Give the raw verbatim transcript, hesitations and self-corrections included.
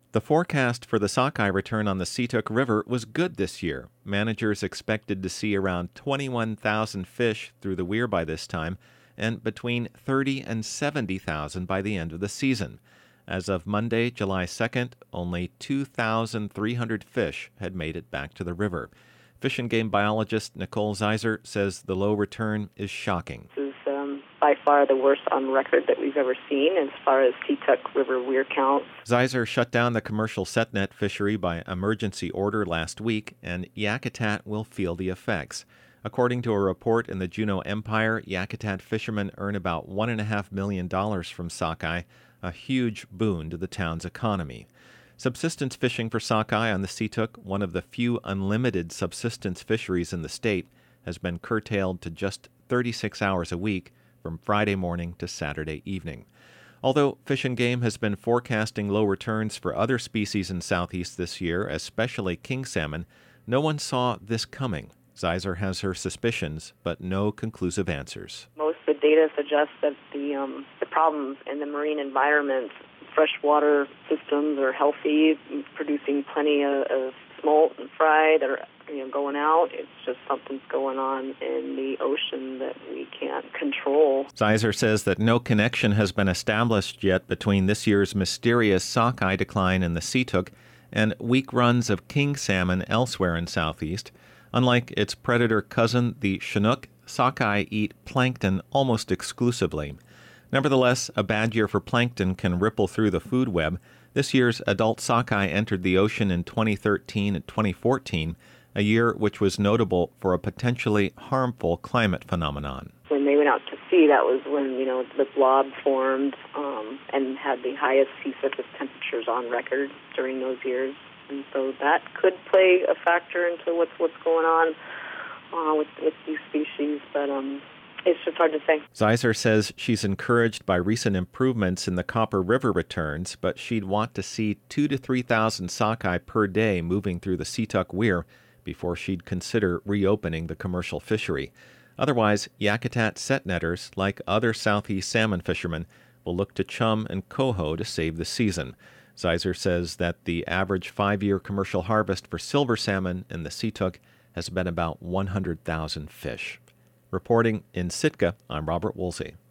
The forecast for the sockeye return on the Seatuck River was good this year. Managers expected to see around twenty-one thousand fish through the weir by this time, and between thirty and seventy thousand by the end of the season. As of Monday, July second, only two thousand three hundred fish had made it back to the river. Fish and game biologist Nicole Zeiser says the low return is shocking. This is um, by far the worst on record that we've ever seen as far as Seatuck River weir count. Zeiser shut down the commercial setnet fishery by emergency order last week, and Yakutat will feel the effects. According to a report in the Juneau Empire, Yakutat fishermen earn about one point five million dollars from sockeye, a huge boon to the town's economy. Subsistence fishing for sockeye on the Seatuck, one of the few unlimited subsistence fisheries in the state, has been curtailed to just thirty-six hours a week from Friday morning to Saturday evening. Although Fish and Game has been forecasting low returns for other species in Southeast this year, especially king salmon, no one saw this coming. Zeiser has her suspicions, but no conclusive answers. Most of the data suggests that the um, the problems in the marine environment, freshwater systems are healthy, producing plenty of, of smolt and fry that are you know going out. It's just something's going on in the ocean that we can't control. Zeiser says that no connection has been established yet between this year's mysterious sockeye decline in the Seatuck and weak runs of king salmon elsewhere in Southeast. Unlike its predator cousin, the Chinook, sockeye eat plankton almost exclusively. Nevertheless, a bad year for plankton can ripple through the food web. This year's adult sockeye entered the ocean in twenty thirteen and twenty fourteen, a year which was notable for a potentially harmful climate phenomenon. When they went out to sea, that was when, you know, the blob formed um, and had the highest sea surface temperatures on record during those years. And so that could play a factor into what's what's going on uh, with, with these species, but um, it's just hard to say. Zeiser says she's encouraged by recent improvements in the Copper River returns, but she'd want to see two to three thousand sockeye per day moving through the Seatuck Weir before she'd consider reopening the commercial fishery. Otherwise, Yakutat set netters, like other Southeast salmon fishermen, will look to chum and coho to save the season. Zeiser says that the average five-year commercial harvest for silver salmon in the Seatuck has been about one hundred thousand fish. Reporting in Sitka, I'm Robert Woolsey.